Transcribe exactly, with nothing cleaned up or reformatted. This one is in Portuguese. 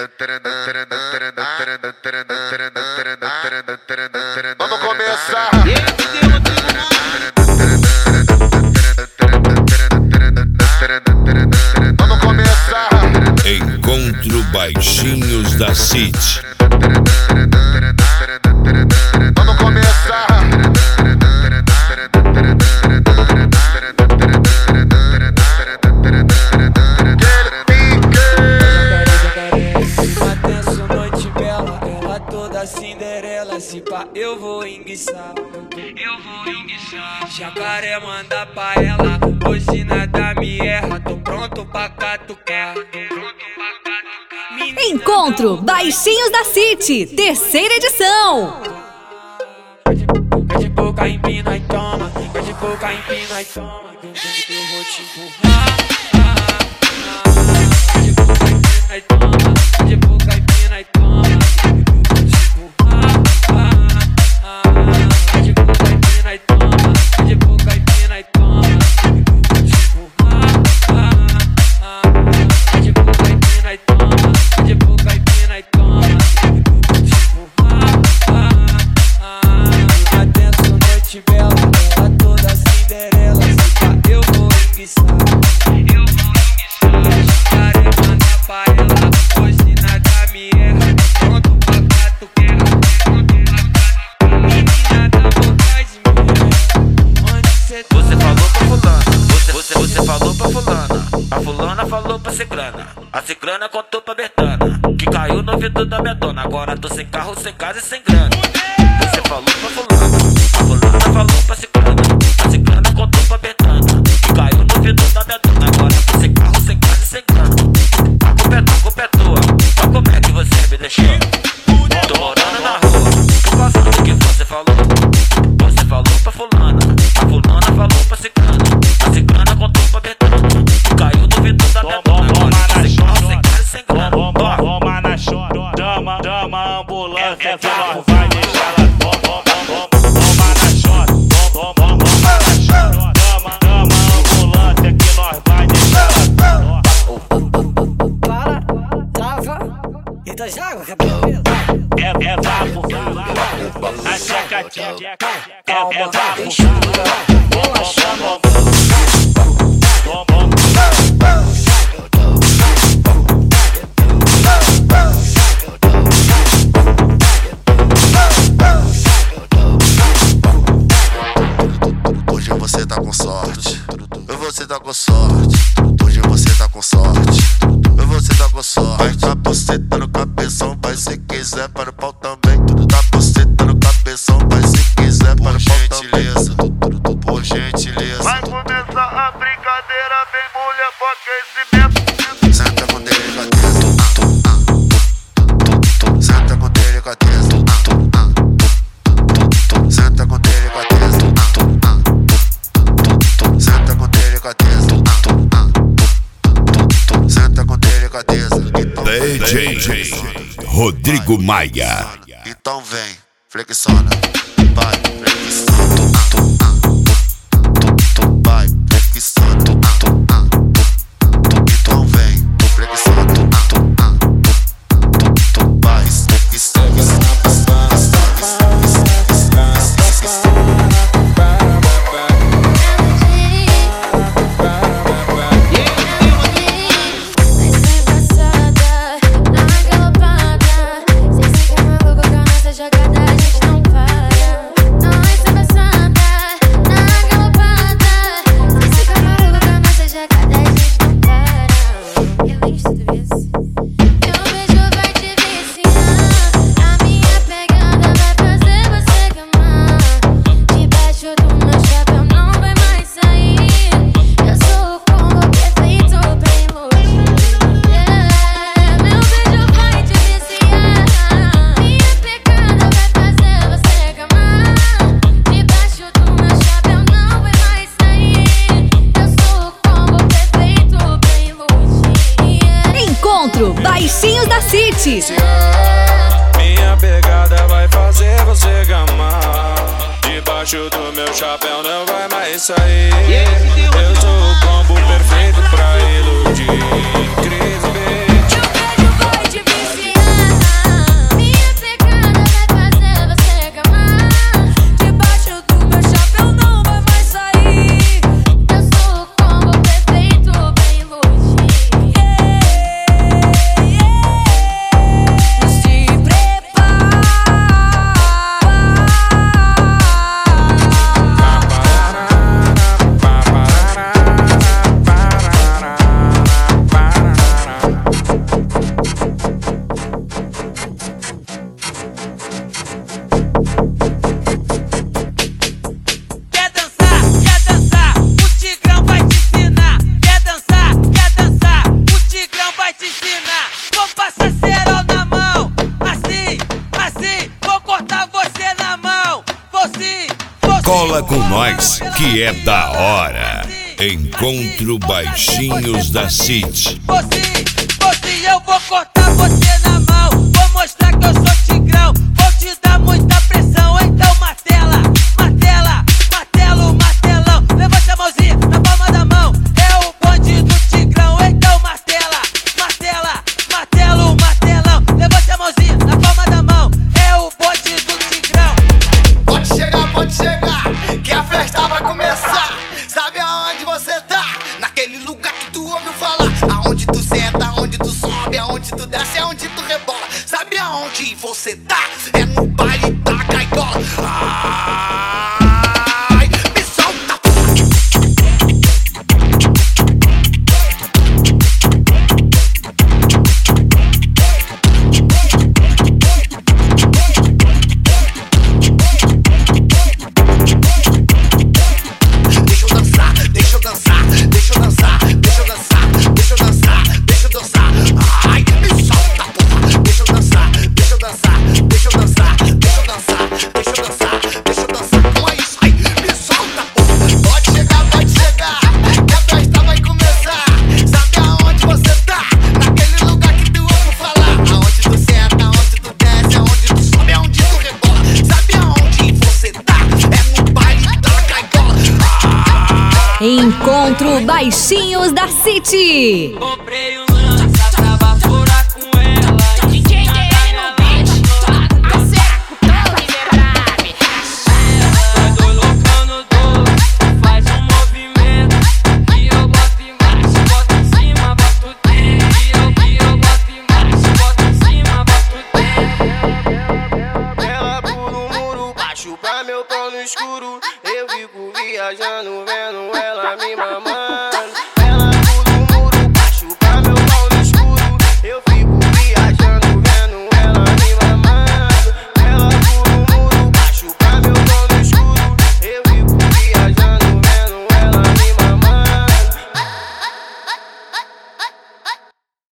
Vamos começar. Vamos começar. Encontro Baixinhos da City. Vamos começar. Atenção, noite bela, ela toda Cinderela. Se pá, eu vou enguiçar, eu vou enguiçar. Jacaré manda pra ela, hoje nada me erra. Tô pronto pra catucar. Encontro Baixinhos da City, terceira edição. Fica de boca, empina e toma. Fica de boca, empina e toma. Eu vou te empurrar. Fica de boca, empina e toma. Fica de boca, empina e toma. Eu vou te empurrar. Fica de boca, empina e toma. Fica de boca, empina e toma. Eu vou te empurrar. Fica de boca, empina e toma. Fica de boca, empina e toma. Eu vou te empurrar. Atenção, noite bela, ela toda Cinderela. Se pá, eu vou enguiçar, eu vou enguiçar. Jacaré manda pra ela, hoje nada me erra. Pronto pra catuqueira, pronto pra catuqueira. Menina dá vontade de mim, onde cê tá? Você falou pra fulana, você, você, você falou pra fulana. A fulana falou pra ciclana, a ciclana contou pra Bertana, que caiu no vidro da minha dona. Agora tô sem carro, sem casa e sem grana. Você falou pra fulana, a fulana falou pra ciclana, a ciclana contou pra Bertana, que caiu no vidro da minha dona. Agora tô sem carro, sem casa e sem grana. A culpa é tua, a culpa é tua, mas como é que você me deixou? Tô morando na rua, tô passando o que você falou. Você falou pra fulana, a fulana falou pra ciclana, a ciclana contou pra Bertana, que caiu no vidro da minha dona. Agora tô sem carro, sem casa e sem grana. Toma na chora, dama, dama, ambulância, que nós vai deixar ela. Toma na chora, toma, toma na chora, dama, dama, ambulância, que nós vai deixar ela. Para, trava, então joga, cabelo. É, é vapo, a tcheca, tcheca, é, é vapo, relaxando. Hoje você tá com sorte, você tá com sorte. Hoje você tá com sorte, você tá com sorte. Vai tá buceta no cabeção, vai se quiser para o pau também. Tá buceta no cabeção, vai se quiser para o pau também. Por gentileza, vai começar a brincadeira, bem mulher, com aquecimento. Senta com delicadeza, senta com delicadeza, senta com delicadeza, senta com delicadeza, senta com delicadeza. D J Rodrigo Maia. Então vem, flexiona, vai, flexiona, vai, flexiona, então vem, flexiona, vai, flexiona. Baixinhos da City. Minha pegada vai fazer você gamar. Debaixo do meu chapéu não vai mais sair. Eu sou o combo perfeito pra iludir. Cris, bitch. O beijo vai te viciar. Cola com nós, que é da hora. Encontro Baixinhos da City. Você, você, eu vou cortar você na mão. Vou mostrar que eu sou tigrão. Vou te dar muita pressão. Então martela, martela, martelo, martelão. Levante a mãozinha na palma da mão. É o bonde do tigrão. Então martela, martela, martelo, martelão. Levante a mãozinha na palma da mão. É o bonde do tigrão. Pode chegar, pode chegar, que a festa vai começar. Sabe aonde você tá? Naquele lugar que tu ouviu falar. Aonde tu senta, aonde tu sobe, aonde tu desce, aonde tu rebola. Sabe aonde você tá? É no baile da Caicola. Ai, me solta. Deixa eu dançar, deixa eu dançar, deixa eu dançar, deixa eu dançar, deixa eu dançar, deixa eu dançar. Ai, me solta, porra. Deixa eu dançar, deixa eu dançar, deixa eu dançar, deixa eu dançar, deixa eu dançar, deixa eu dançar. Como é isso? Ai, me solta, porra. Pode chegar, pode chegar, que a festa vai começar. Sabe aonde você tá? Naquele lugar que tu ouve falar. Aonde tu senta, aonde tu desce, aonde tu sobe, aonde tu rebola. Sabe aonde você tá? É no baile da Caicola. Encontro Baixinhos da City. Comprei um lança pra baforar com ela. D J no beat, acerta todo e brave. Vai dois loucão no dobro, faz um movimento. E eu boto embaixo, boto em cima, boto dentro. E eu, e eu boto embaixo, boto em cima, boto dentro. Ela pula o muro baixo pra meu pau no escuro. Eu fico viajando, vendo ela me mamar.